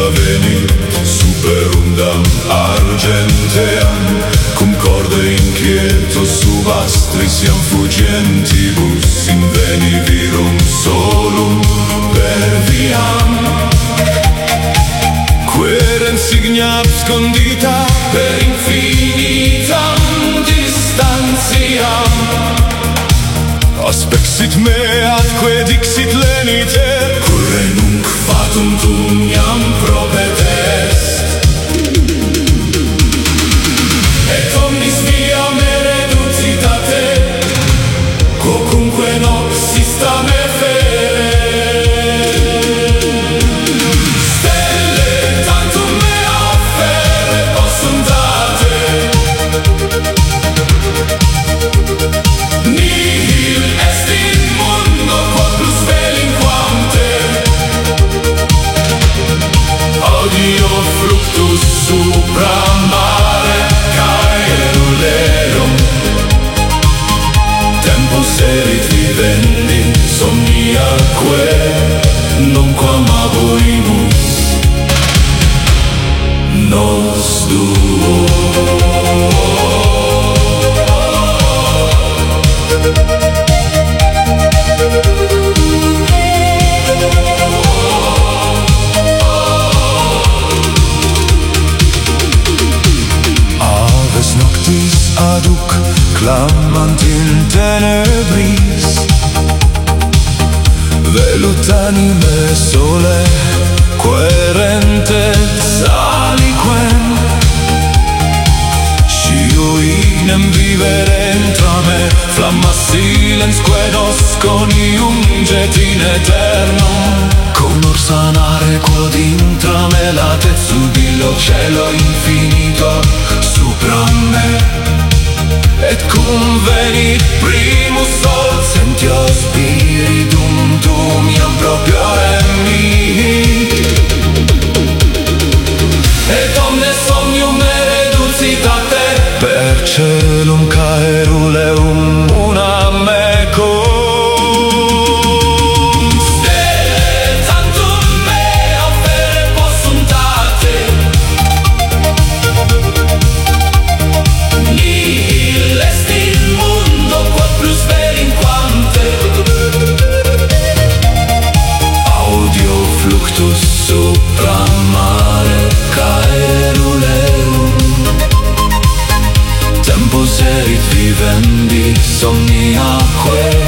venit superundam argenteam, cum corde inquieto sub astris iam fugentibus inveni virum solum perviam. Querens signa abscondita per infinitam distantiam, aspexit me atque dixit leniter, curre nunc fatum tum iam probet est. Et omnis viam ereducitate, quocunque nox istam effere. Stelle tantum me offere possuntate, nihil est in mundo quod plus delinquante. Audio fluctus supra mare caerulerum, tempus erit vivendi somniaque nunquam abuimus nos duo. Aves noctis aduc clamant in tenebris, velut anime sole querentes aliquem, scio ignem vivere intrame, flamma silens que nos coniunget in eternum, conor sanare quod intrame latet subillo cielo infinito supra me. Et cum venit primus sol sentio spiritum tuum iam proprio emmihi, et omnes omnium ereducitate per celum caeruleum unam mecum. Stelle tantum me offere possuntate, nihil est in mundo quod plus delinquante. Audio fluctus supra mare caerulerum, tempus erit vivendi somniaque